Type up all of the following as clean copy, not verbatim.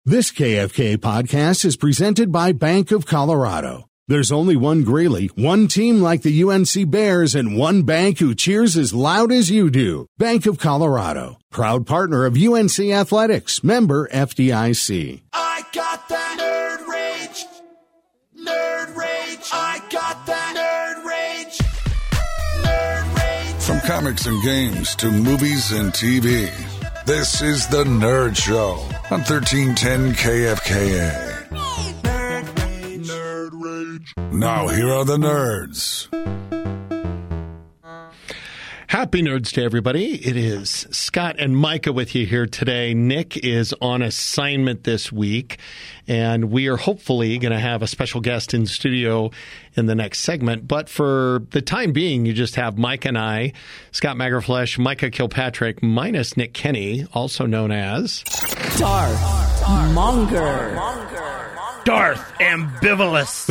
This KFK podcast is presented by Bank of Colorado. There's only one Greeley, one team like the UNC Bears, and one bank who cheers as loud as you do. Bank of Colorado, proud partner of UNC Athletics, member FDIC. I got that nerd rage. Nerd rage. I got that nerd rage. Nerd rage. From comics and games to movies and TV, this is The Nerd Show on 1310 KFKA. Now, here are the nerds. Happy Nerds to everybody. It is Scott and Micah with you here today. Nick is on assignment this week, and we are hopefully going to have a special guest in studio in the next segment. But for the time being, you just have Mike and I, Scott Magerflesh, Micah Kilpatrick, minus Nick Kenny, also known as... Darth Monger. Darth Ambivalous.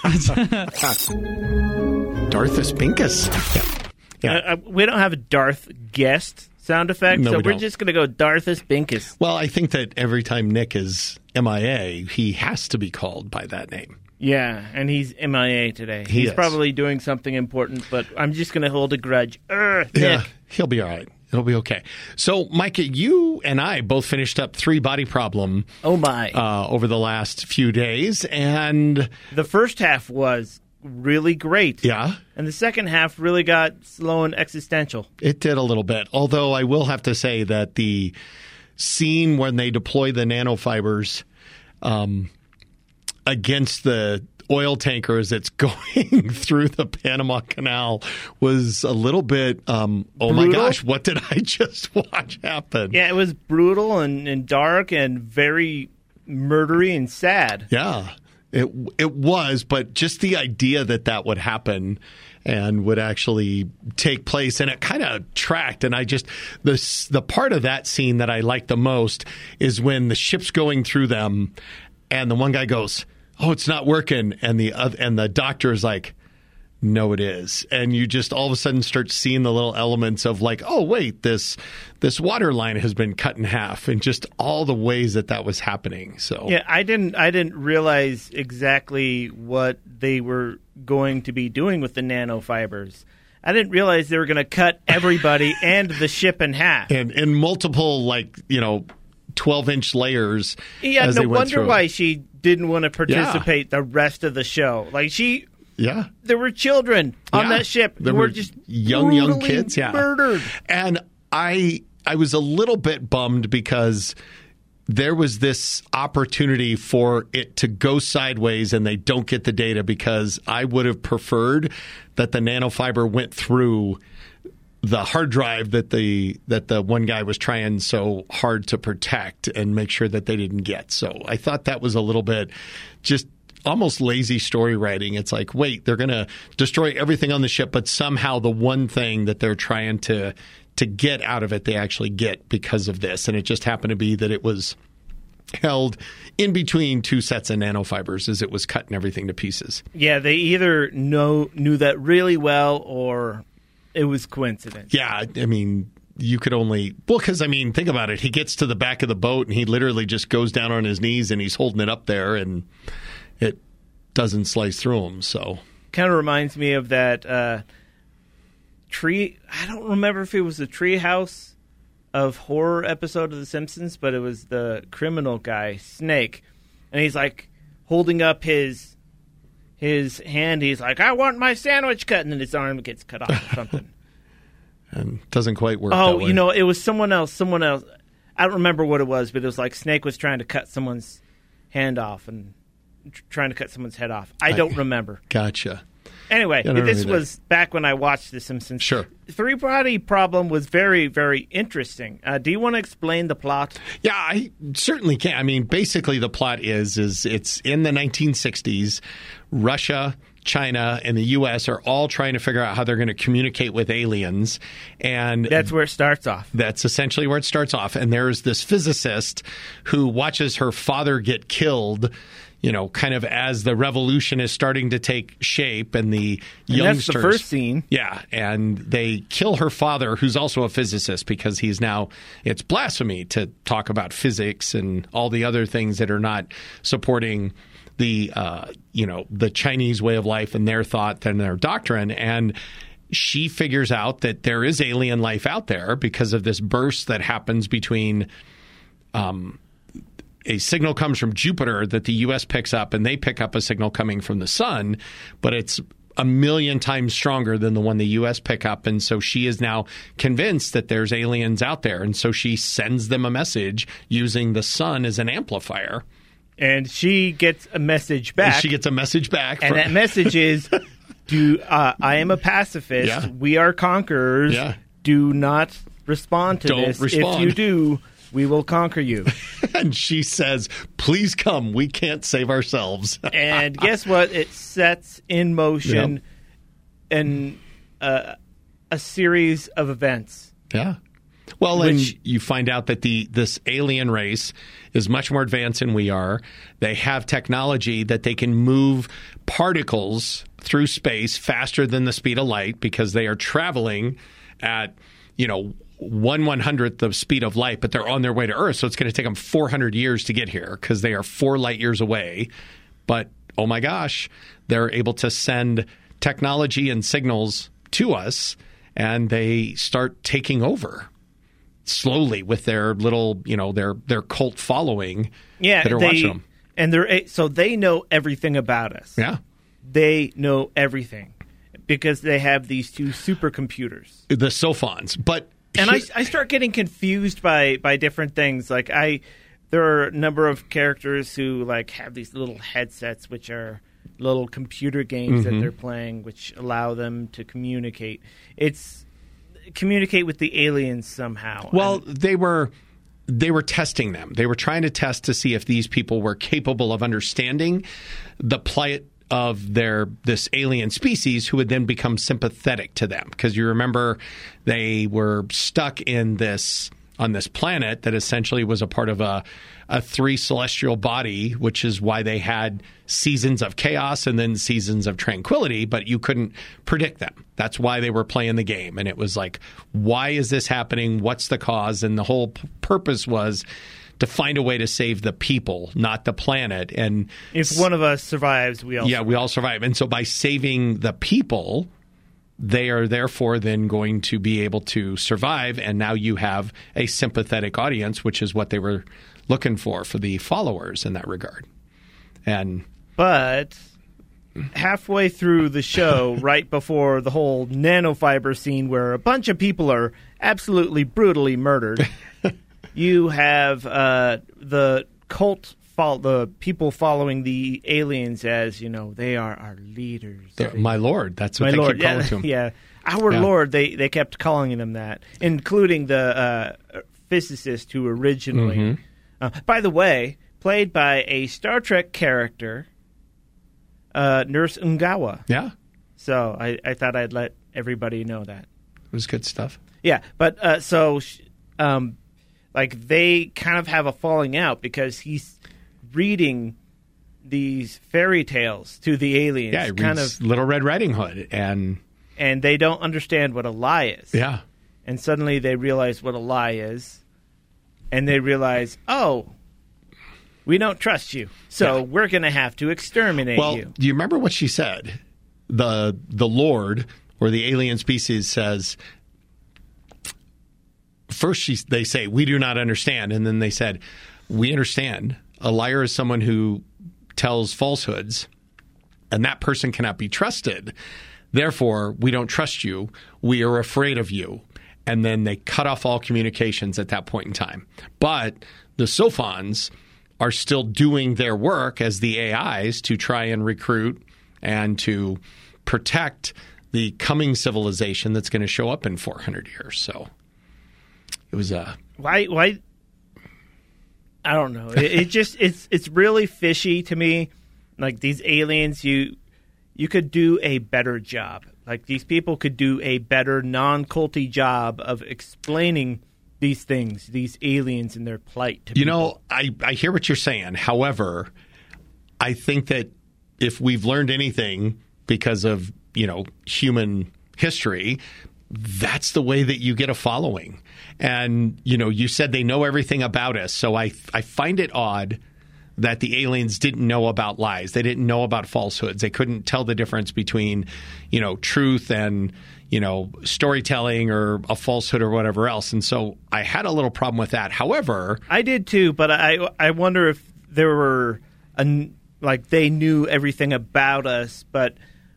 Darthus Binkus. Yeah. We don't have a Darth guest sound effect, No, so we we're don't. just going to go Darthus Binkus. Well, I think that every time Nick is MIA, he has to be called by that name. Yeah, and he's MIA today. He He's is. probably doing something important, but I'm just going to hold a grudge. Nick. Yeah, he'll be all right. It'll be okay. So, Micah, you and I both finished up 3 Body Problem Oh, my. over the last few days, and The first half was really great. yeah, And the second half really got slow and existential. it did a little bit. Although I will have to say that the scene when they deploy the nanofibers against the oil tanker as it's going through the Panama Canal was a little bit, oh my Brutal? gosh, what did I just watch happen? Yeah, it was brutal and dark and very murdery and sad. Yeah, it was, but just the idea that that would happen and would actually take place, and it kind of tracked. And I just the part of that scene that I like the most is when the ship's going through them, and the one guy goes, "Oh, it's not working," and the doctor is like, "No, it is." And you just all of a sudden start seeing the little elements of like, oh, wait, this water line has been cut in half, and just all the ways that was happening. So Yeah, I didn't realize exactly what they were going to be doing with the nanofibers. I didn't realize they were going to cut everybody and the ship in half. and in multiple 12-inch layers. Yeah, as no they went wonder through. why she didn't want to participate the rest of the show. Yeah. There were children on Yeah. that ship There who were were just young brutally kids, yeah. murdered. And I was a little bit bummed because there was this opportunity for it to go sideways and they don't get the data, because I would have preferred that the nanofiber went through the hard drive that the one guy was trying so hard to protect and make sure that they didn't get. So I thought that was a little bit just almost lazy story writing. It's like, wait, they're going to destroy everything on the ship, but somehow the one thing that they're trying to get out of it, they actually get because of this. And it just happened to be that it was held in between 2 sets of nanofibers as it was cutting everything to pieces. Yeah, they either knew that really well or it was coincidence. Yeah, I mean, you could only... Well, because, think about it. He gets to the back of the boat and he literally just goes down on his knees and he's holding it up there and it doesn't slice through him, so... Kind of reminds me of that tree... I don't remember if it was the Treehouse of Horror episode of The Simpsons, but it was the criminal guy, Snake. And he's, holding up his hand. He's like, I want my sandwich cut. And then his arm gets cut off or something. And it doesn't quite work that Oh, way. it was someone else. I don't remember what it was, but it was like Snake was trying to cut someone's hand off and trying to cut someone's head off. I don't remember. Gotcha. Anyway, Yeah, I don't this remember was back when I watched The Simpsons. Sure. 3 Body Problem was very, very interesting. Do you want to explain the plot? Yeah, I certainly can. Basically the plot is it's in the 1960s. Russia, China, and the U.S. are all trying to figure out how they're going to communicate with aliens. And That's where it starts off. that's essentially where it starts off. And there's this physicist who watches her father get killed, kind of as the revolution is starting to take shape and the youngsters. That's the first scene. Yeah, and they kill her father, who's also a physicist, because it's blasphemy to talk about physics and all the other things that are not supporting the Chinese way of life and their thought and their doctrine. And she figures out that there is alien life out there because of this burst that happens between a signal comes from Jupiter that the U.S. picks up, and they pick up a signal coming from the sun, but it's a million times stronger than the one the U.S. pick up. And so she is now convinced that there's aliens out there. And so she sends them a message using the sun as an amplifier. And she gets a message back. And that message is, I am a pacifist. Yeah. We are conquerors. Yeah. Do not respond to this. Respond. If you do, we will conquer you. And she says, please come. We can't save ourselves. And guess what? It sets in motion a series of events. Yeah. Well, and you find out that this alien race is much more advanced than we are. They have technology that they can move particles through space faster than the speed of light because they are traveling at, 1/100th the speed of light, but they're on their way to Earth. So it's going to take them 400 years to get here because they are 4 light years away. But, oh my gosh, they're able to send technology and signals to us, and they start taking over slowly with their little, their cult following that are watching them. And so they know everything about us. Yeah. They know everything because they have these 2 supercomputers. The Sophons. And I start getting confused by different things. Like there are a number of characters who have these little headsets, which are little computer games that they're playing, which allow them to communicate. Communicate with the aliens somehow. Well, they were testing them. They were trying to test to see if these people were capable of understanding the plight of this alien species, who would then become sympathetic to them. Because you remember they were stuck on this planet that essentially was a part of a 3 celestial body, which is why they had seasons of chaos and then seasons of tranquility, but you couldn't predict them. That's why they were playing the game. And it was like, why is this happening? What's the cause? And the whole purpose was to find a way to save the people, not the planet. And if one of us survives, we all survive. We all survive. And so by saving the people, they are therefore then going to be able to survive. And now you have a sympathetic audience, which is what they were looking for the followers in that regard. But halfway through the show, right before the whole nanofiber scene where a bunch of people are absolutely brutally murdered, you have the cult, the people following the aliens as, they are our leaders. My lord. That's what they keep calling to him. Yeah. Our Lord. They kept calling them that, including the physicist who originally... by the way, played by a Star Trek character, Nurse Ungawa. Yeah. So I thought I'd let everybody know that. It was good stuff. Yeah, but they kind of have a falling out because he's reading these fairy tales to the aliens. Yeah, he reads Little Red Riding Hood. And they don't understand what a lie is. Yeah. And suddenly they realize what a lie is. And they realize, we don't trust you, so we're going to have to exterminate you. Well, do you remember what she said? The Lord, or the alien species, says, first they say, we do not understand. And then they said, we understand. A liar is someone who tells falsehoods, and that person cannot be trusted. Therefore, we don't trust you. We are afraid of you. And then they cut off all communications at that point in time. But the Sophons are still doing their work as the AIs to try and recruit and to protect the coming civilization that's going to show up in 400 years. So it was why I don't know. It's really fishy to me. Like these aliens, you could do a better job. Like these people could do a better non-culty job of explaining these things, these aliens and their plight to people. I hear what you're saying. However, I think that if we've learned anything because of, human history, that's the way that you get a following. And, you said they know everything about us. So I find it odd that the aliens didn't know about lies. They didn't know about falsehoods. They couldn't tell the difference between, truth and, storytelling or a falsehood or whatever else. And so I had a little problem with that. However, I did too, but I wonder if there were, they knew everything about us, but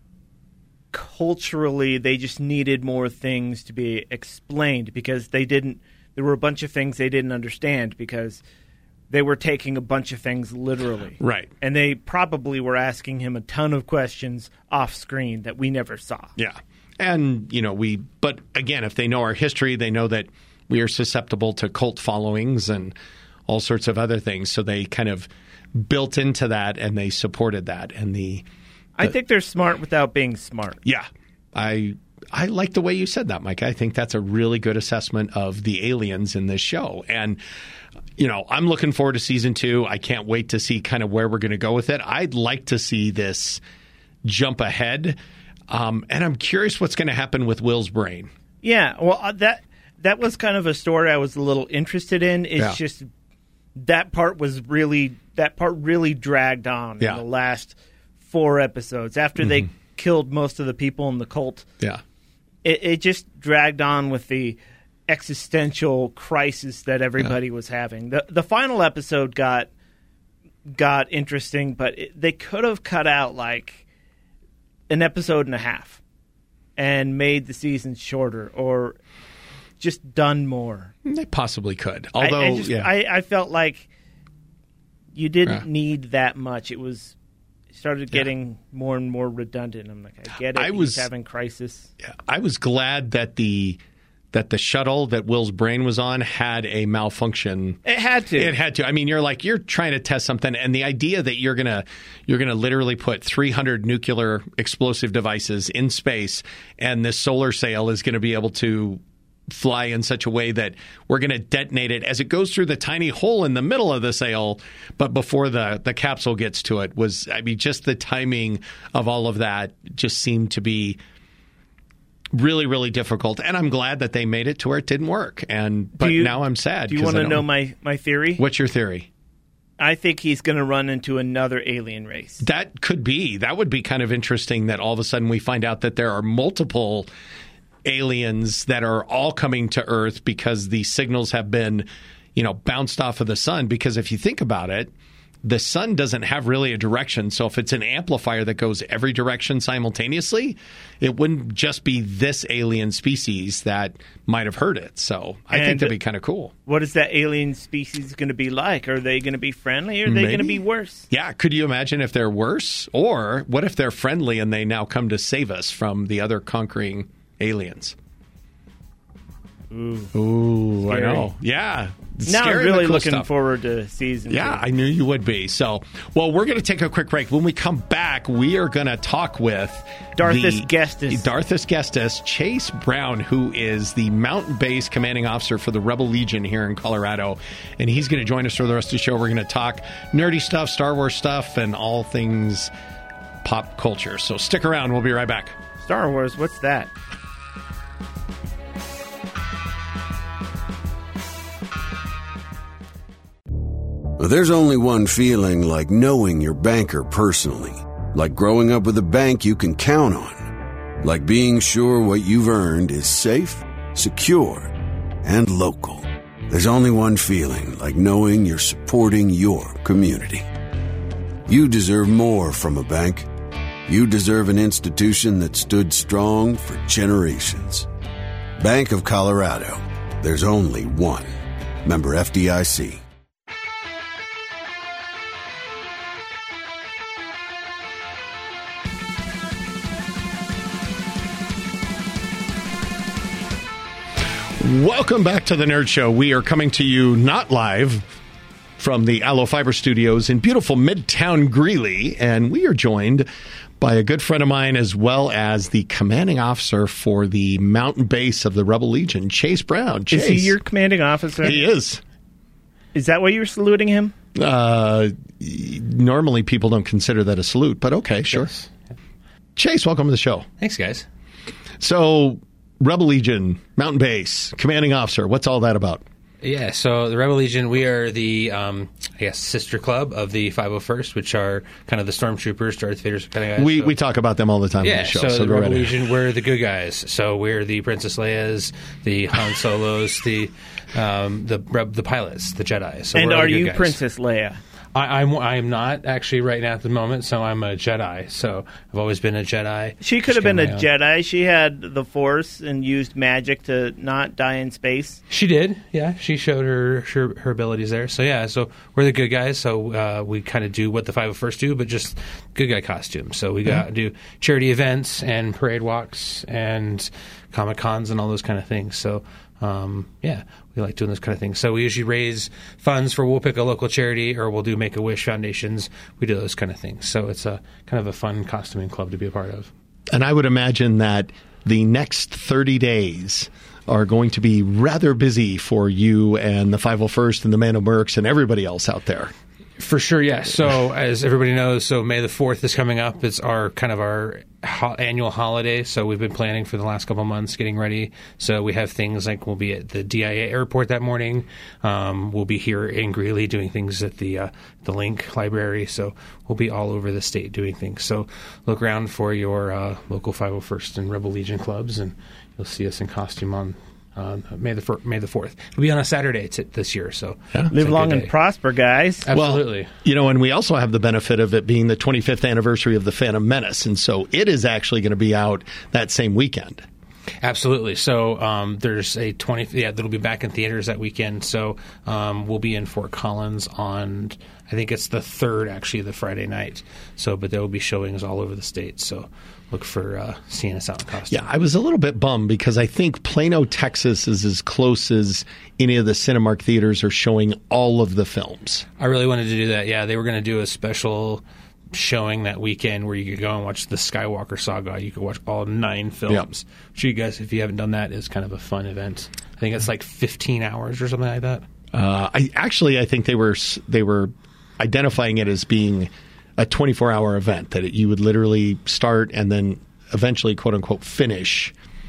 culturally they just needed more things to be explained because there were a bunch of things they didn't understand because they were taking a bunch of things literally. Right. And they probably were asking him a ton of questions off screen that we never saw. Yeah. And, but again, if they know our history, they know that we are susceptible to cult followings and all sorts of other things. So they kind of built into that and they supported that. And I think they're smart without being smart. Yeah. I like the way you said that, Mike. I think that's a really good assessment of the aliens in this show. And, I'm looking forward to season 2. I can't wait to see kind of where we're going to go with it. I'd like to see this jump ahead. And I'm curious what's going to happen with Will's brain. Yeah. Well, that was kind of a story I was a little interested in. It's just that part really dragged on in the last 4 episodes. After they killed most of the people in the cult. Yeah. It just dragged on with the existential crisis that everybody was having. The final episode got interesting, but they could have cut out like an episode and a half and made the season shorter or just done more. They possibly could. Although I felt like you didn't need that much. It started getting more and more redundant. I'm like, I get it. He's having crisis. Yeah, I was glad that the shuttle that Will's brain was on had a malfunction. It had to. I mean, you're trying to test something, and the idea that you're gonna literally put 300 nuclear explosive devices in space, and this solar sail is going to be able to fly in such a way that we're going to detonate it as it goes through the tiny hole in the middle of the sail, but before the capsule gets to it just the timing of all of that just seemed to be really, really difficult. And I'm glad that they made it to where it didn't work. But now I'm sad. Do you want to know my theory? What's your theory? I think he's going to run into another alien race. That could be. That would be kind of interesting that all of a sudden we find out that there are multiple aliens that are all coming to Earth because the signals have been, bounced off of the sun. Because if you think about it, the sun doesn't have really a direction. So if it's an amplifier that goes every direction simultaneously, it wouldn't just be this alien species that might have heard it. So I think that'd be kind of cool. What is that alien species going to be like? Are they going to be friendly or are they going to be worse? Yeah. Could you imagine if they're worse? Or what if they're friendly and they now come to save us from the other conquering aliens? Ooh, I know. Yeah. Now I'm really looking forward to season 2. Yeah, I knew you would be. So, we're going to take a quick break. When we come back, we are going to talk with Darthus Gestis, Chase Brown, who is the Mountain Base Commanding Officer for the Rebel Legion here in Colorado. And he's going to join us for the rest of the show. We're going to talk nerdy stuff, Star Wars stuff, and all things pop culture. So stick around. We'll be right back. Star Wars, what's that? There's only one feeling like knowing your banker personally. Like growing up with a bank you can count on. Like being sure what you've earned is safe, secure, and local. There's only one feeling like knowing you're supporting your community. You deserve more from a bank. You deserve an institution that stood strong for generations. Bank of Colorado. There's only one. Member FDIC. Welcome back to the Nerd Show. We are coming to you not live from the Aloe Fiber Studios in beautiful Midtown Greeley, and we are joined by a good friend of mine as well as the commanding officer for the mountain base of the Rebel Legion, Chase Brown. Chase. Is he your commanding officer? He is. Is that why you were saluting him? Normally, people don't consider that a salute, but okay, sure. Yes. Chase, welcome to the show. Thanks, guys. So, Rebel Legion, Mountain Base, commanding officer, what's all that about? Yeah, so the Rebel Legion, we are the, sister club of the 501st, which are kind of the stormtroopers, Darth Vader's kind of guys. We talk about them all the time on Yeah, the show. so the go Rebel right ahead. Legion, we're the good guys. So we're the Princess Leia's, the Han Solos, the pilots, the Jedi. So And we're all are the good you guys. Princess Leia? I'm not actually right now at the moment, so I'm a Jedi. So I've always been a Jedi. She could have been a Just kinda my own. Jedi. She had the Force and used magic to not die in space. She did, yeah. She showed her abilities there. So yeah, so we're the good guys. So we kind of do what the 501st do, but just good guy costumes. So we do charity events and parade walks and Comic Cons and all those kind of things. So we like doing those kind of things. So we usually raise funds we'll pick a local charity or we'll do Make-A-Wish foundations. We do those kind of things. So it's a kind of a fun costuming club to be a part of. And I would imagine that the next 30 days are going to be rather busy for you and the 501st and the Man of Mercs and everybody else out there. For sure, yes. So as everybody knows, so May the 4th is coming up. It's our annual holiday. So we've been planning for the last couple of months, getting ready. So we have things like we'll be at the DIA airport that morning. We'll be here in Greeley doing things at the Link Library. So we'll be all over the state doing things. So look around for your local 501st and Rebel Legion clubs, and you'll see us in costume on May the 4th. It'll be on a Saturday this year, so Live long and prosper, guys. Absolutely. Well, and we also have the benefit of it being the 25th anniversary of The Phantom Menace, and so it is actually going to be out that same weekend. Absolutely. So there's a that'll be back in theaters that weekend. So we'll be in Fort Collins on, I think it's the 3rd, actually, the Friday night. So, but there will be showings all over the state. So look for seeing us out in costume. Yeah, I was a little bit bummed because I think Plano, Texas is as close as any of the Cinemark theaters are showing all of the films. I really wanted to do that. Yeah, they were going to do a special showing that weekend where you could go and watch the Skywalker saga. You could watch all 9 films. Which you guys, if you haven't done that, is kind of a fun event. I think it's like 15 hours or something like that. I think they were identifying it as being a 24-hour event, that you would literally start and then eventually, quote unquote, finish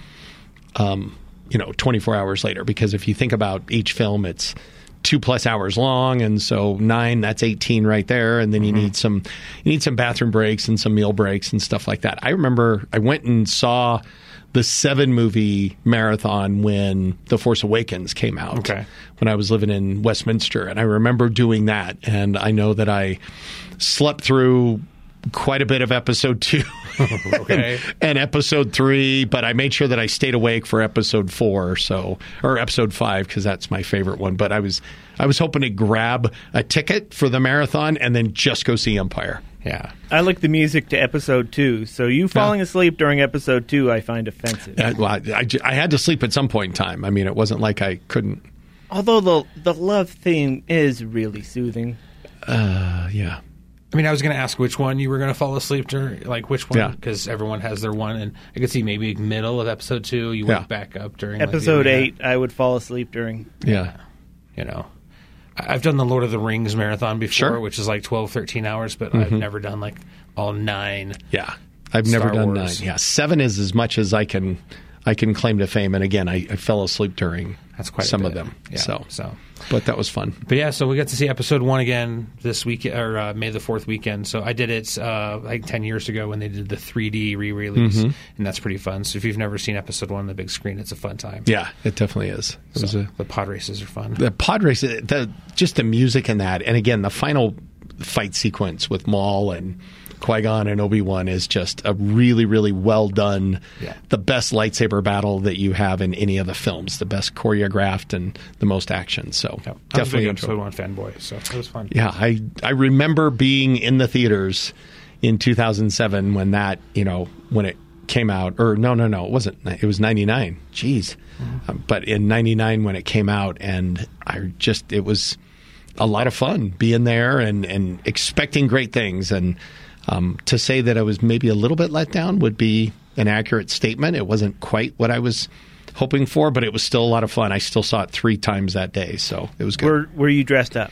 24 hours later. Because if you think about each film, it's 2+ hours long, and so 9, that's 18 right there, and then you need some bathroom breaks and some meal breaks and stuff like that. I remember I went and saw the 7-movie marathon when The Force Awakens came out. When I was living in Westminster, and I remember doing that, and I know that I slept through quite a bit of episode 2 and episode 3, but I made sure that I stayed awake for episode 4, or episode 5, because that's my favorite one. But I was hoping to grab a ticket for the marathon and then just go see Empire. Yeah. I like the music to episode 2, so you falling asleep during episode 2 I find offensive. I had to sleep at some point in time. I mean, it wasn't like I couldn't. Although the love theme is really soothing. Yeah. I mean, I was going to ask which one you were going to fall asleep during, like which one, Yeah. because everyone has their one, and I could see maybe middle of episode 2, you went back up during Episode like, 8, I would fall asleep during. Yeah. You know, I've done the Lord of the Rings marathon before, Sure. which is like 12, 13 hours, but I've never done like all 9. Yeah. I've never Star done Wars. 9. Yeah. 7 is as much as I can claim to fame. And again, I fell asleep during That's quite some a of bit. them. Yeah, So, but that was fun. But yeah, so we got to see episode 1 again this week, or May the 4th weekend. So I did it like 10 years ago when they did the 3D re-release, and that's pretty fun. So if you've never seen episode 1 on the big screen, it's a fun time. Yeah, it definitely is. It was The pod races are fun. the pod race, just the music in that, and again, the final fight sequence with Maul and Qui-Gon and Obi-Wan is just a really, really well done. Yeah. The best lightsaber battle that you have in any of the films, the best choreographed and the most action. So I was a big definitely episode 1 fanboy, so it was fun. Yeah, I remember being in the theaters in 2007 when that, when it came out. Or no, it wasn't. It was 99. Jeez. But in 99 when it came out, and it was a lot of fun being there and expecting great things. And to say that I was maybe a little bit let down would be an accurate statement. It wasn't quite what I was hoping for, but it was still a lot of fun. I still saw it 3 times that day, so it was good. Were you dressed up?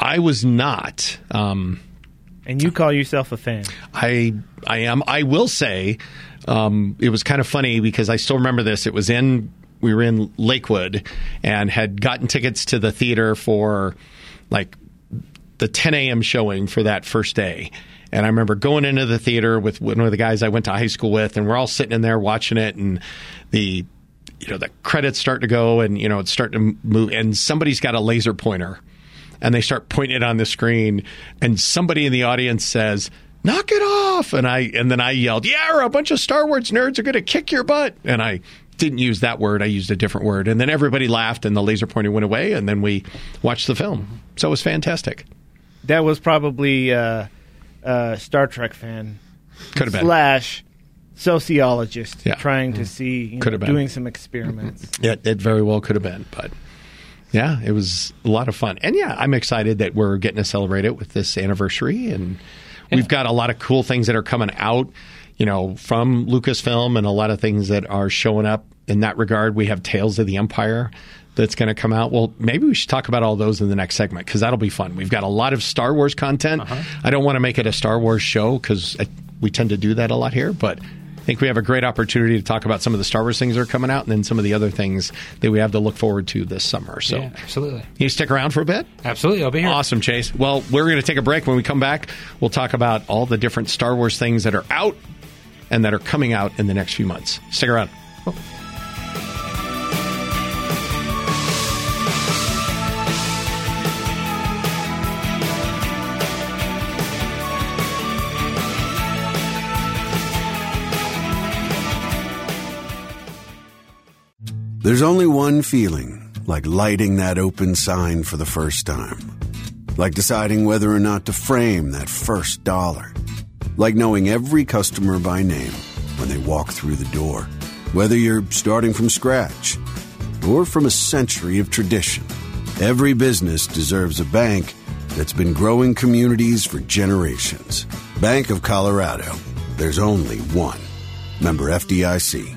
I was not. And you call yourself a fan. I am. I will say it was kind of funny because I still remember this. We were in Lakewood and had gotten tickets to the theater for like the 10 a.m. showing for that first day. And I remember going into the theater with one of the guys I went to high school with, and we're all sitting in there watching it, and the credits start to go, and it's starting to move, and somebody's got a laser pointer, and they start pointing it on the screen, and somebody in the audience says, "Knock it off!" And then I yelled, "Yeah, a bunch of Star Wars nerds are going to kick your butt!" And I didn't use that word. I used a different word. And then everybody laughed, and the laser pointer went away, and then we watched the film. So it was fantastic. That was probably a Star Trek fan. Could have been. / sociologist trying to see, doing some experiments. Yeah, it very well could have been. But, yeah, it was a lot of fun. And, yeah, I'm excited that we're getting to celebrate it with this anniversary. And we've got a lot of cool things that are coming out, from Lucasfilm, and a lot of things that are showing up in that regard. We have Tales of the Empire that's going to come out. Well, maybe we should talk about all those in the next segment because that'll be fun. We've got a lot of Star Wars content. I don't want to make it a Star Wars show because we tend to do that a lot here, but I think we have a great opportunity to talk about some of the Star Wars things that are coming out and then some of the other things that we have to look forward to this summer. So, yeah, absolutely. You stick around for a bit? Absolutely. I'll be here. Awesome, Chase. Well, we're going to take a break. When we come back, we'll talk about all the different Star Wars things that are out and that are coming out in the next few months. Stick around. There's only one feeling, like lighting that open sign for the first time. Like deciding whether or not to frame that first dollar. Like knowing every customer by name when they walk through the door. Whether you're starting from scratch or from a century of tradition. Every business deserves a bank that's been growing communities for generations. Bank of Colorado. There's only one. Member FDIC.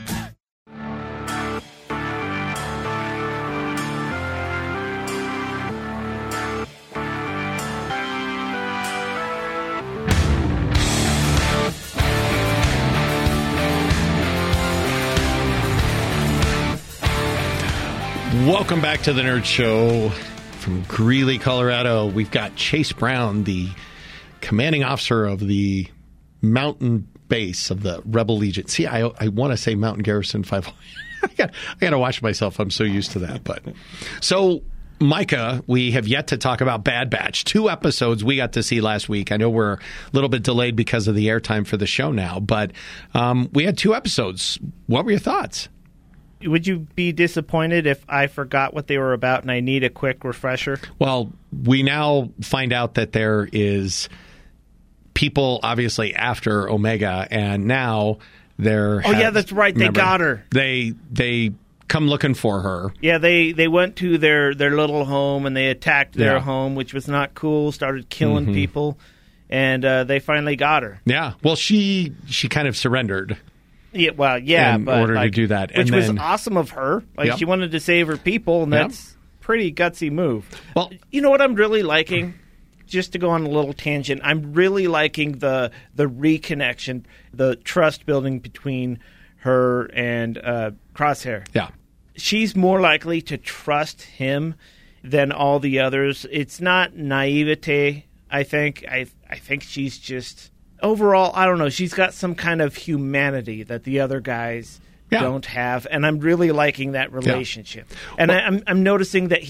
Welcome back to the Nerd Show from Greeley, Colorado. We've got Chase Brown, the commanding officer of the mountain base of the Rebel Legion. See, I want to say Mountain Garrison 5. I got to watch myself. I'm so used to that. But so, Micah, we have yet to talk about Bad Batch. 2 episodes we got to see last week. I know we're a little bit delayed because of the airtime for the show now, but we had 2 episodes. What were your thoughts? Would you be disappointed if I forgot what they were about and I need a quick refresher? Well, we now find out that there is people, obviously, after Omega, and now they're... Oh, yeah, that's right. They got her. They come looking for her. Yeah, they went to their little home, and they attacked their home, which was not cool, started killing people, and they finally got her. Yeah. Well, she kind of surrendered. Yeah, well, yeah, in order to do that, which was awesome of her. Like she wanted to save her people, and that's pretty gutsy move. Well, you know what I'm really liking? Just to go on a little tangent, I'm really liking the reconnection, the trust building between her and Crosshair. Yeah, she's more likely to trust him than all the others. It's not naivete. I think she's just. Overall, I don't know. She's got some kind of humanity that the other guys don't have, and I'm really liking that relationship. Yeah. And I'm noticing that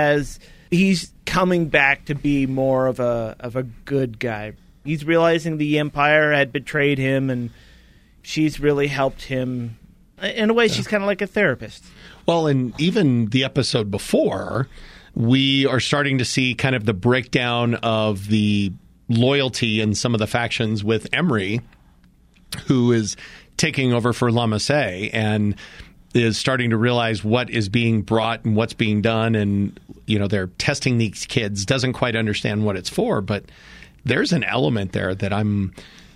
he's coming back to be more of a good guy. He's realizing the Empire had betrayed him, and she's really helped him. In a way, she's kind of like a therapist. Well, and even the episode before, we are starting to see kind of the breakdown of the loyalty in some of the factions with Emery, who is taking over for Lama Se and is starting to realize what is being brought and what's being done. And, they're testing these kids, doesn't quite understand what it's for. But there's an element there that I'm,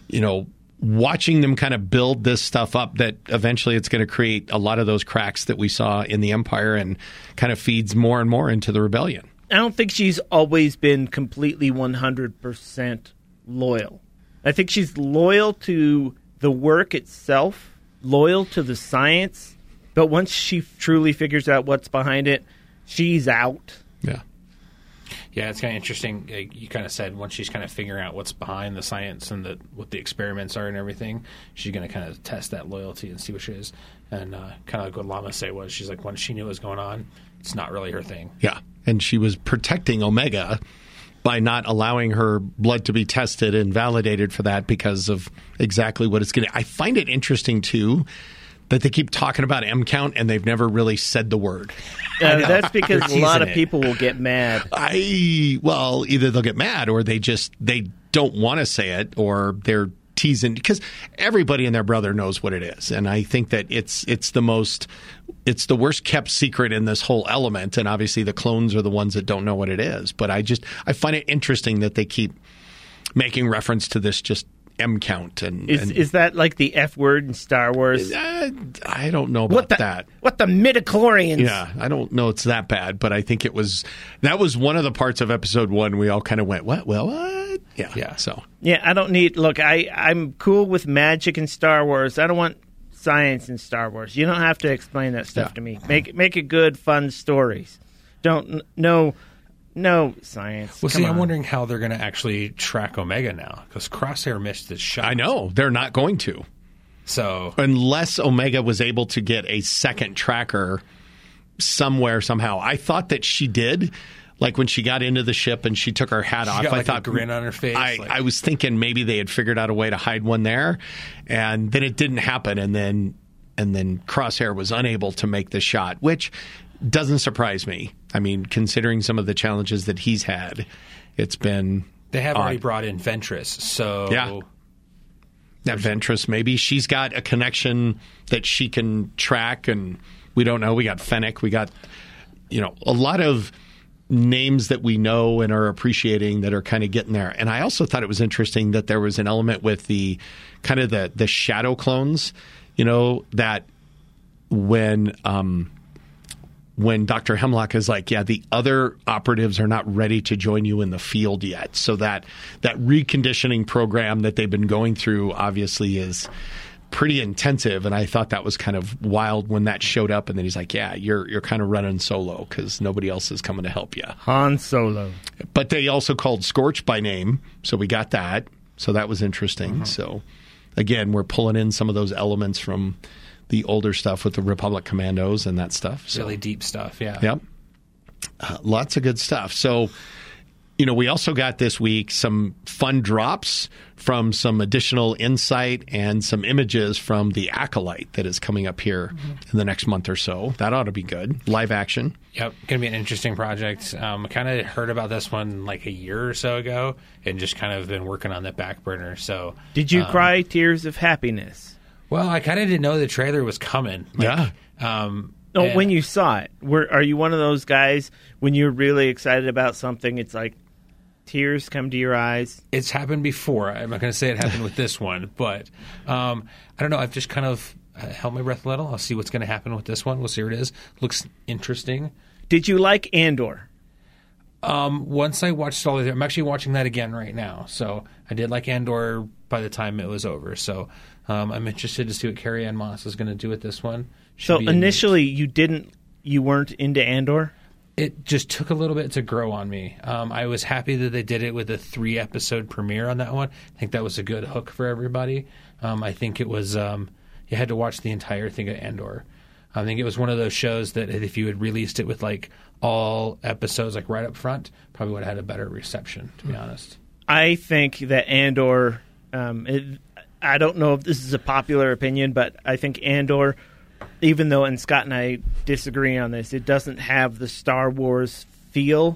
watching them kind of build this stuff up that eventually it's going to create a lot of those cracks that we saw in the Empire and kind of feeds more and more into the rebellion. don't think she's always been completely 100% loyal. I think she's loyal to the work itself, loyal to the science, but once she truly figures out what's behind it, she's out. Yeah. Yeah, it's kind of interesting. You kind of said once she's kind of figuring out what's behind the science and what the experiments are and everything, she's going to kind of test that loyalty and see what she is. And kind of like what Lama say was, she's like, once she knew what was going on, it's not really her thing. Yeah, and she was protecting Omega by not allowing her blood to be tested and validated for that because of exactly what it's going to. I find it interesting, too, that they keep talking about M count and they've never really said the word. That's because a lot of it. people will get mad. Well, either they'll get mad or they don't want to say it, or they're teasing, because everybody and their brother knows what it is. And I think that it's the worst kept secret in this whole element. And obviously the clones are the ones that don't know what it is. But I find it interesting that they keep making reference to this just M count. Is that like the F word in Star Wars? I don't know about that. What the midichlorians? Yeah, I don't know it's that bad, but I think that was one of the parts of episode 1 we all kind of went, what? Well, what? Yeah. So. Yeah, I don't need, look, I'm cool with magic in Star Wars. I don't want science in Star Wars. You don't have to explain that stuff to me. Make it good, fun stories. No science. Well, I'm wondering how they're going to actually track Omega now, because Crosshair missed his shot. I know. They're not going to. So unless Omega was able to get a second tracker somewhere, somehow. I thought that she did. Like when she got into the ship and she took her hat off, got, I thought a grin on her face. I was thinking maybe they had figured out a way to hide one there, and then it didn't happen. And then Crosshair was unable to make the shot, which doesn't surprise me. I mean, considering some of the challenges that he's had, it's been they have odd. already brought in Ventress, so yeah. That Ventress, maybe she's got a connection that she can track, and we don't know. We got Fennec, we got a lot of names that we know and are appreciating that are kind of getting there. And I also thought it was interesting that there was an element with the kind of the shadow clones, that when Dr. Hemlock is like, yeah, the other operatives are not ready to join you in the field yet. So that reconditioning program that they've been going through obviously is pretty intensive. And I thought that was kind of wild when that showed up. And then he's like, yeah, you're kind of running solo because nobody else is coming to help you. Han Solo. But they also called Scorch by name. So we got that. So that was interesting. Mm-hmm. So again, we're pulling in some of those elements from the older stuff with the Republic Commandos and that stuff. So. Really deep stuff, yeah. Yep. Lots of good stuff. So, we also got this week some fun drops from some additional insight and some images from the Acolyte that is coming up here in the next month or so. That ought to be good. Live action. Yep. Going to be an interesting project. I kind of heard about this one like a year or so ago and just kind of been working on the back burner. So, did you cry tears of happiness? Well, I kind of didn't know the trailer was coming. When you saw it, are you one of those guys when you're really excited about something, it's like tears come to your eyes? It's happened before. I'm not going to say it happened with this one, but I don't know. I've just kind of held my breath a little. I'll see what's going to happen with this one. We'll see what it is. Looks interesting. Did you like Andor? Once I watched all of it, I'm actually watching that again right now. So I did like Andor by the time it was over. So I'm interested to see what Carrie Ann Moss is going to do with this one. So initially you weren't into Andor? It just took a little bit to grow on me. I was happy that they did it with a 3-episode premiere on that one. I think that was a good hook for everybody. I think it was you had to watch the entire thing of Andor. I think it was one of those shows that if you had released it with like all episodes like right up front, probably would have had a better reception, to be honest. I think that Andor, I don't know if this is a popular opinion, but I think Andor, even though, and Scott and I disagree on this, it doesn't have the Star Wars feel.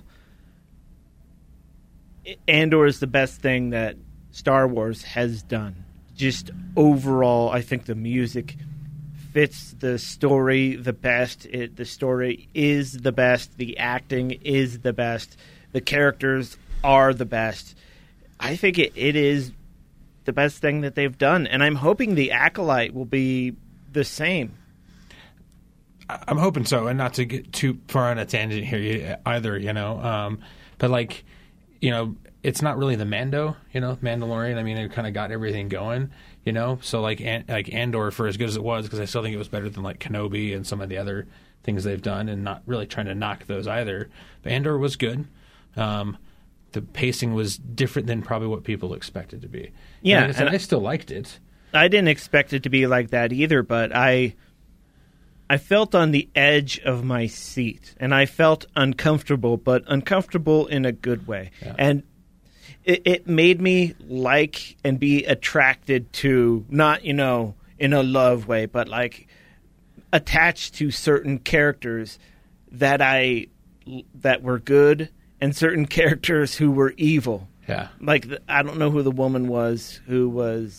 Andor is the best thing that Star Wars has done. Just overall, I think the music fits the story the best. The story is the best. The acting is the best. The characters are the best. I think it is the best thing that they've done, and I'm hoping the Acolyte will be the same. I'm hoping so, and not to get too far on a tangent here either, but like, it's not really the Mando, Mandalorian. I mean, it kind of got everything going, So like Andor, for as good as it was, because I still think it was better than like Kenobi and some of the other things they've done, and not really trying to knock those either. But Andor was good. The pacing was different than probably what people expected to be. Yeah, and I still liked it. I didn't expect it to be like that either, but I felt on the edge of my seat, and I felt uncomfortable, but uncomfortable in a good way. Yeah. And it made me like and be attracted to, not, in a love way, but like attached to certain characters that were good and certain characters who were evil. Yeah. Like, I don't know who the woman was who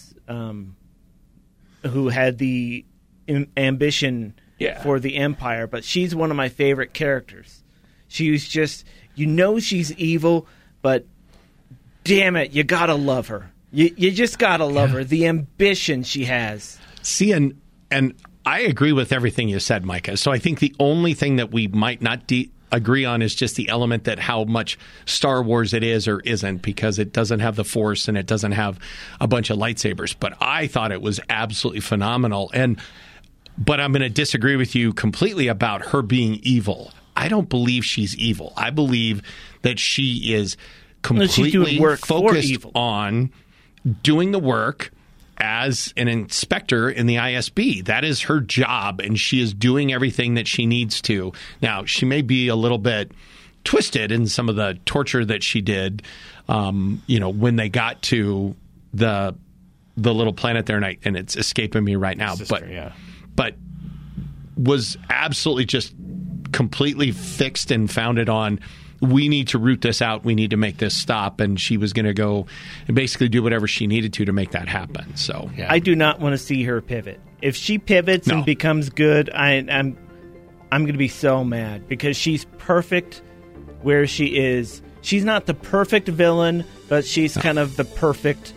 had the ambition for the Empire, but she's one of my favorite characters. She's just, she's evil, but damn it, you gotta love her. You just gotta love her. The ambition she has. See, and I agree with everything you said, Micah. So I think the only thing that we might not agree on is just the element that how much Star Wars it is or isn't, because it doesn't have the Force and it doesn't have a bunch of lightsabers. But I thought it was absolutely phenomenal. But I'm going to disagree with you completely about her being evil. I don't believe she's evil. I believe that she is completely focused on doing the work as an inspector in the ISB. That is her job, and she is doing everything that she needs to. Now, she may be a little bit twisted in some of the torture that she did, when they got to the little planet there, and it's escaping me right now. But was absolutely just completely fixed and founded on, we need to root this out. We need to make this stop. And she was going to go and basically do whatever she needed to make that happen. So yeah. I do not want to see her pivot. If she pivots and becomes good, I'm going to be so mad, because she's perfect where she is. She's not the perfect villain, but she's kind of the perfect,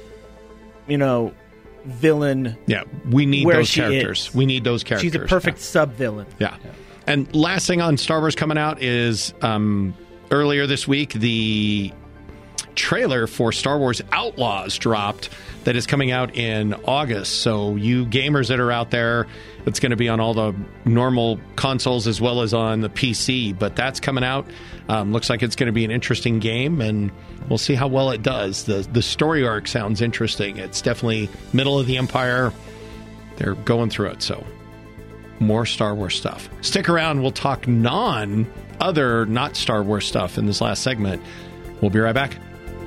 villain. Yeah, we need those characters. We need those characters. She's a perfect sub-villain. Yeah. And last thing on Star Wars coming out is earlier this week, the trailer for Star Wars Outlaws dropped that is coming out in August. So you gamers that are out there, it's going to be on all the normal consoles as well as on the PC. But that's coming out. Looks like it's going to be an interesting game, and we'll see how well it does. The story arc sounds interesting. It's definitely middle of the Empire. They're going through it, so more Star Wars stuff. Stick around. We'll talk not Star Wars stuff in this last segment. We'll be right back.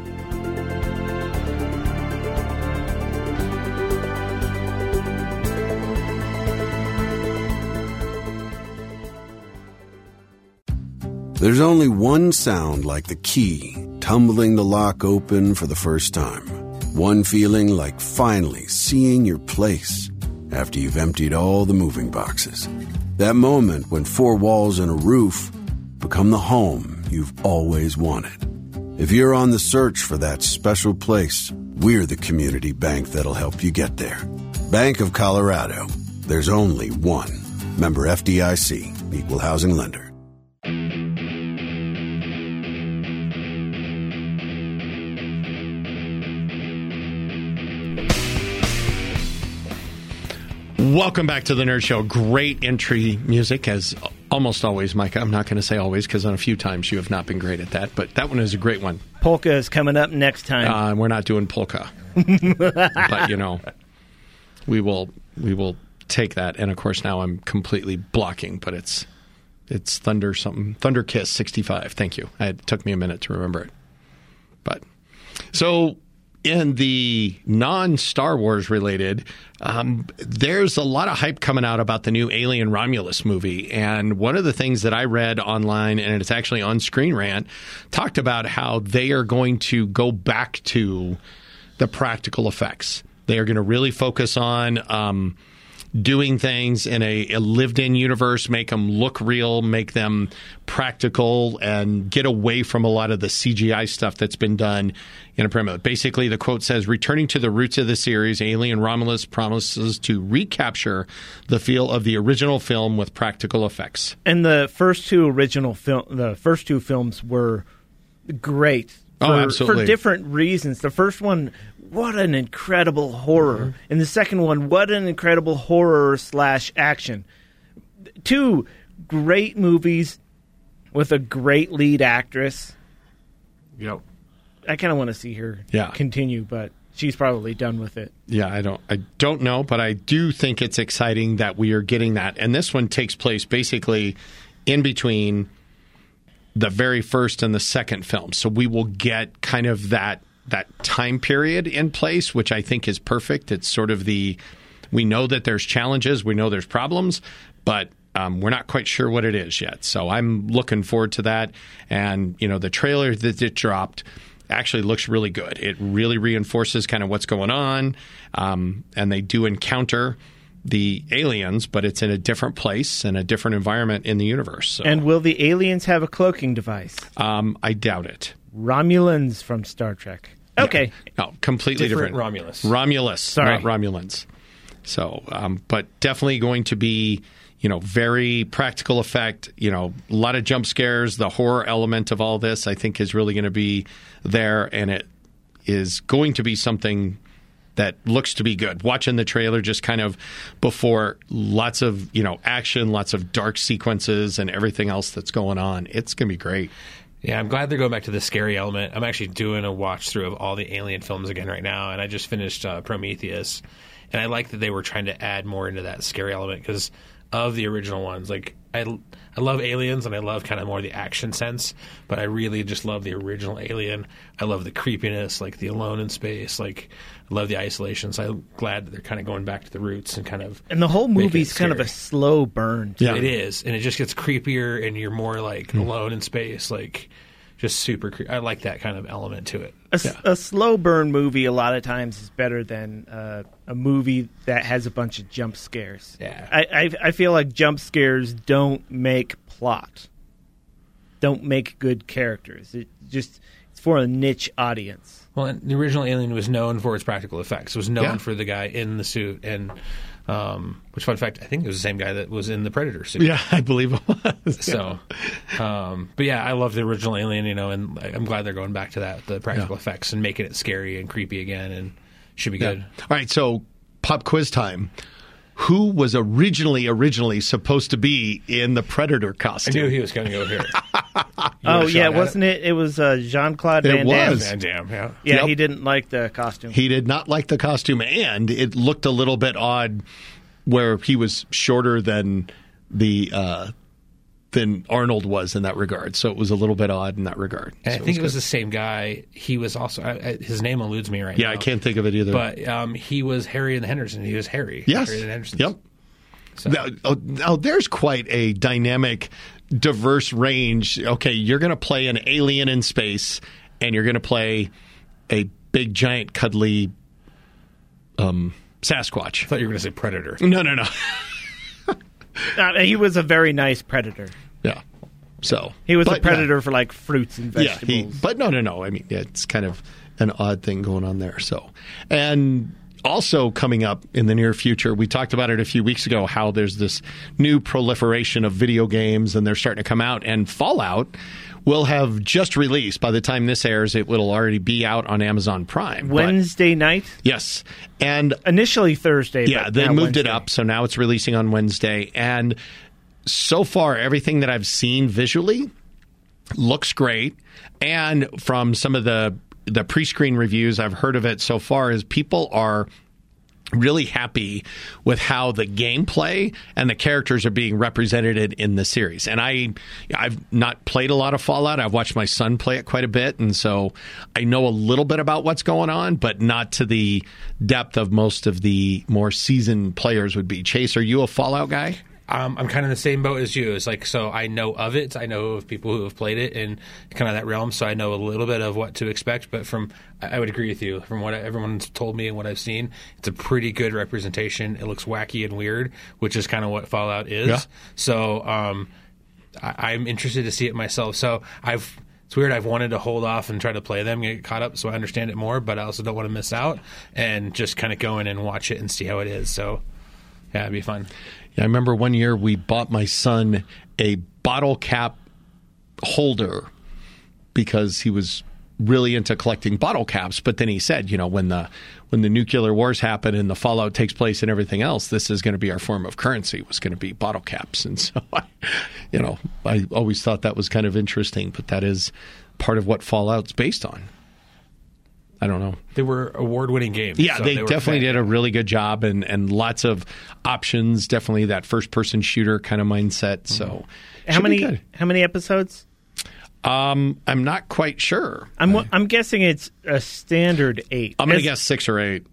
There's only one sound like the key tumbling the lock open for the first time. One feeling like finally seeing your place after you've emptied all the moving boxes. That moment when four walls and a roof become the home you've always wanted. If you're on the search for that special place, we're the community bank that'll help you get there. Bank of Colorado. There's only one. Member FDIC. Equal housing lender. Welcome back to the Nerd Show. Great entry music, as almost always, Micah. I'm not going to say always, because on a few times you have not been great at that, but that one is a great one. Polka is coming up next time. We're not doing polka. But, we will take that. And, of course, now I'm completely blocking, but it's Thunder something. Thunder Kiss 65. Thank you. It took me a minute to remember it. But so in the non-Star Wars related, there's a lot of hype coming out about the new Alien Romulus movie. And one of the things that I read online, and it's actually on Screen Rant, talked about how they are going to go back to the practical effects. They are going to really focus on doing things in a lived-in universe, make them look real, make them practical, and get away from a lot of the CGI stuff that's been done in a premiere. Basically, the quote says, returning to the roots of the series, Alien Romulus promises to recapture the feel of the original film with practical effects. And the first two films were great. Absolutely. For different reasons. The first one, what an incredible horror. And the second one, what an incredible horror / action. Two great movies with a great lead actress. Yep. I kind of want to see her Yeah. continue, but she's probably done with it. Yeah, I don't know, but I do think it's exciting that we are getting that. And this one takes place basically in between the very first and the second film. So we will get kind of that time period in place, which I think is perfect. It's sort of we know that there's challenges, we know there's problems, but we're not quite sure what it is yet. So I'm looking forward to that. And, the trailer that it dropped actually looks really good. It really reinforces kind of what's going on. And they do encounter the aliens, but it's in a different place and a different environment in the universe. So. And will the aliens have a cloaking device? I doubt it. Romulans from Star Trek. Okay. No, completely different. Romulus, Sorry. not Romulans. So, but definitely going to be, very practical effect, a lot of jump scares. The horror element of all this, I think, is really going to be there, and it is going to be something that looks to be good. Watching the trailer just kind of before, lots of, action, lots of dark sequences and everything else that's going on. It's going to be great. Yeah, I'm glad they're going back to the scary element. I'm actually doing a watch through of all the Alien films again right now, and I just finished Prometheus, and I like that they were trying to add more into that scary element because of the original ones. Like, I love Aliens, and I love kind of more the action sense, but I really just love the original Alien. I love the creepiness, like the alone in space. Like, I love the isolation, so I'm glad that they're kind of going back to the roots and kind of... And the whole movie's kind of a slow burn. Yeah. It is, and it just gets creepier, and you're more, like, alone in space, like... Just super I like that kind of element to it. A slow burn movie a lot of times is better than a movie that has a bunch of jump scares. Yeah. I feel like jump scares don't make plot, don't make good characters. It's for a niche audience. Well, and the original Alien was known for its practical effects. It was known for the guy in the suit, and which, fun fact, I think it was the same guy that was in the Predator suit. Yeah, I believe it was. So, but yeah, I love the original Alien, and I'm glad they're going back to that, the practical effects, and making it scary and creepy again, and should be good. All right, so pop quiz time. Who was originally supposed to be in the Predator costume? I knew he was going to go here. Oh, yeah, wasn't it? It was Jean-Claude Van Damme. was. Van Damme, yeah. Yeah, Yep. he didn't like the costume. He did not like the costume, and it looked a little bit odd where he was shorter than than Arnold was in that regard. So it was a little bit odd in that regard. And So I think it was good. the same guy. He was also, his name eludes me right now. Yeah, I can't think of it either. But he was Harry in the Henderson. He was Harry. Yes. Harry in the Hendersons. Yep. So. Now, there's quite a dynamic, diverse range. Okay, you're going to play an alien in space, and you're going to play a big, giant, cuddly Sasquatch. I thought you were going to say Predator. No. He was a very nice predator. Yeah. So He was a but, predator for like fruits and Yeah, vegetables. but no. I mean, it's kind of an odd thing going on there. So, and also coming up in the near future, we talked about it a few weeks ago, how there's this new proliferation of video games, and they're starting to come out. And Fallout will have just released. By the time this airs, it will already be out on Amazon Prime. But- Wednesday night? yes, and Initially Thursday. yeah, but they now moved it Wednesday. up, so now it's releasing on Wednesday. And so far, everything that I've seen visually looks great. And from some of the pre-screen reviews I've heard of it so far, is people are really happy with how the gameplay and the characters are being represented in the series. And I've not played a lot of Fallout. I've watched my son play it quite a bit, and so I know a little bit about what's going on, but not to the depth of most of the more seasoned players would be. Chase, are you a Fallout guy? I'm kind of in the same boat as you. It's like, so I know of it. I know of people who have played it in kind of that realm, so I know a little bit of what to expect. But I would agree with you. From what everyone's told me and what I've seen, it's a pretty good representation. It looks wacky and weird, which is kind of what Fallout is. Yeah. So I'm interested to see it myself. So it's weird. I've wanted to hold off and try to play them, get caught up so I understand it more, but I also don't want to miss out and just kind of go in and watch it and see how it is. So, yeah, it'd be fun. Yeah, I remember one year we bought my son a bottle cap holder because he was really into collecting bottle caps. But then he said, when the nuclear wars happen and the fallout takes place and everything else, this is going to be our form of currency, was going to be bottle caps. And so, I always thought that was kind of interesting. But that is part of what Fallout's based on. I don't know. They were award-winning games. Yeah, so they definitely did a really good job and lots of options. Definitely that first-person shooter kind of mindset. So, how many episodes? I'm not quite sure. I'm guessing it's a standard 8. I'm going to guess 6 or 8.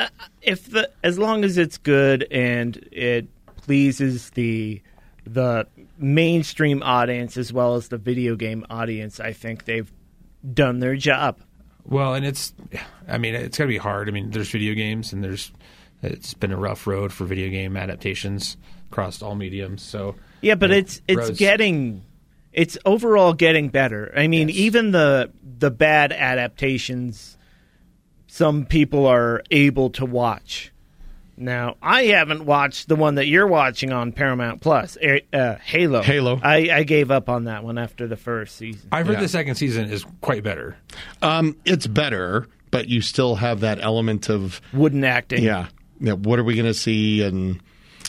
As long as it's good and it pleases the mainstream audience as well as the video game audience, I think they've done their job. Well, and it's got to be hard. I mean, there's video games, and it's been a rough road for video game adaptations across all mediums. So yeah, but it's overall getting better. I mean, even the bad adaptations, some people are able to watch. Now, I haven't watched the one that you're watching on Paramount Plus, Halo. Halo. I gave up on that one after the first season. I've heard the second season is quite better. It's better, but you still have that element of wooden acting. Yeah. What are we going to see? And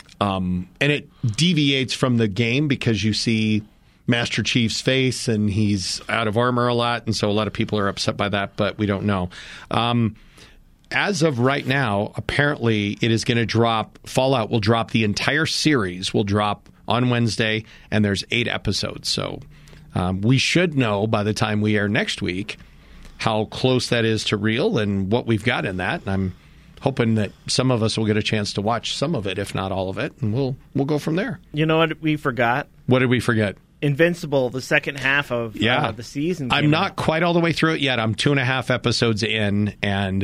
it deviates from the game because you see Master Chief's face and he's out of armor a lot, and so a lot of people are upset by that, but we don't know. As of right now, apparently it is going to drop. Fallout will drop. The entire series will drop on Wednesday, and there's 8 episodes. So we should know by the time we air next week how close that is to real and what we've got in that. And I'm hoping that some of us will get a chance to watch some of it, if not all of it, and we'll go from there. You know what we forgot? What did we forget? Invincible, the second half of the season. I'm not quite all the way through it yet. I'm 2.5 episodes in, and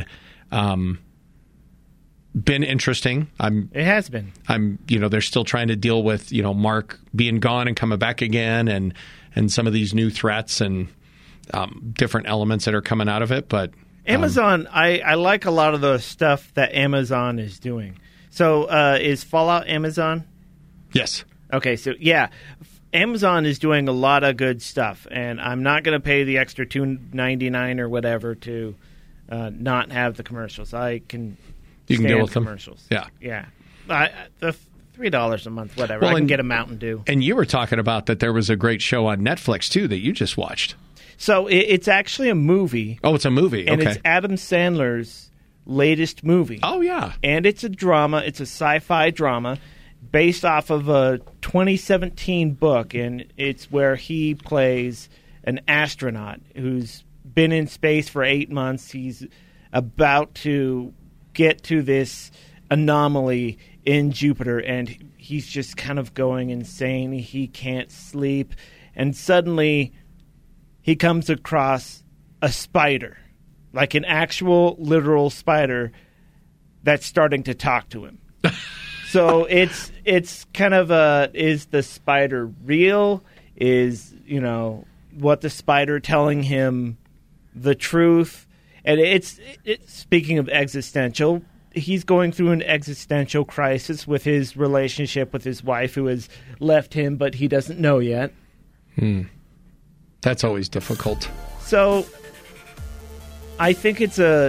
been interesting. It has been. They're still trying to deal with, Mark being gone and coming back again, and some of these new threats and different elements that are coming out of it. But Amazon, I like a lot of the stuff that Amazon is doing. So is Fallout Amazon? Yes. Okay, so yeah, Amazon is doing a lot of good stuff, and I'm not going to pay the extra $2.99 or whatever to not have the commercials. I can. You can deal with commercials. Yeah. The $3 a month, whatever. I can get a Mountain Dew. And you were talking about that there was a great show on Netflix too that you just watched. So it's actually a movie. Oh, it's a movie. And okay. It's Adam Sandler's latest movie. Oh, yeah. And it's a drama. It's a sci-fi drama based off of a 2017 book, and it's where he plays an astronaut who's been in space for 8 months. He's about to get to this anomaly in Jupiter, and he's just kind of going insane. He can't sleep, and suddenly he comes across a spider, like an actual literal spider that's starting to talk to him. So it's kind of is the spider real? Is, what the spider telling him the truth? And it's speaking of existential, he's going through an existential crisis with his relationship with his wife who has left him, but he doesn't know yet. That's always difficult. So I think it's a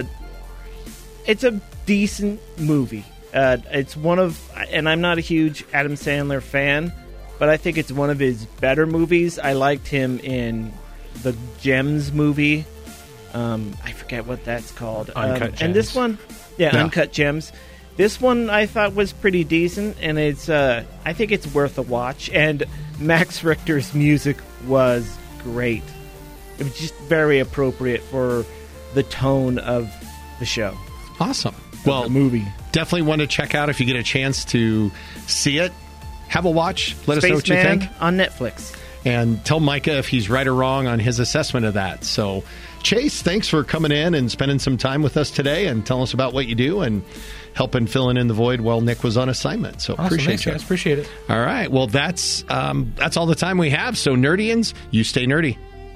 decent movie. It's one of, and I'm not a huge Adam Sandler fan, but I think it's one of his better movies. I liked him in the Gems movie. I forget what that's called. Uncut Gems. And this one, Uncut Gems. This one I thought was pretty decent, and it's I think it's worth a watch. And Max Richter's music was great. It was just very appropriate for the tone of the show. Awesome. Well, the movie. Definitely want to check out if you get a chance to see it. have a watch. Let us know what you Spaceman think. on Netflix. And tell Micah if he's right or wrong on his assessment of that. So, Chase, thanks for coming in and spending some time with us today and telling us about what you do and helping filling in the void while Nick was on assignment. So Awesome. appreciate Thanks, you. guys. Appreciate it. All right. Well, that's all the time we have. So, Nerdians, you stay nerdy.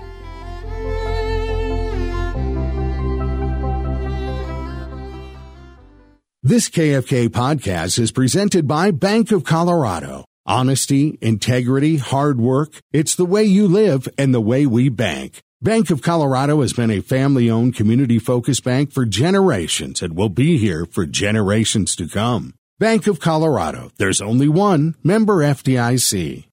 This KFK podcast is presented by Bank of Colorado. Honesty, integrity, hard work. It's the way you live and the way we bank. Bank of Colorado has been a family-owned, community-focused bank for generations and will be here for generations to come. Bank of Colorado. There's only one. Member FDIC.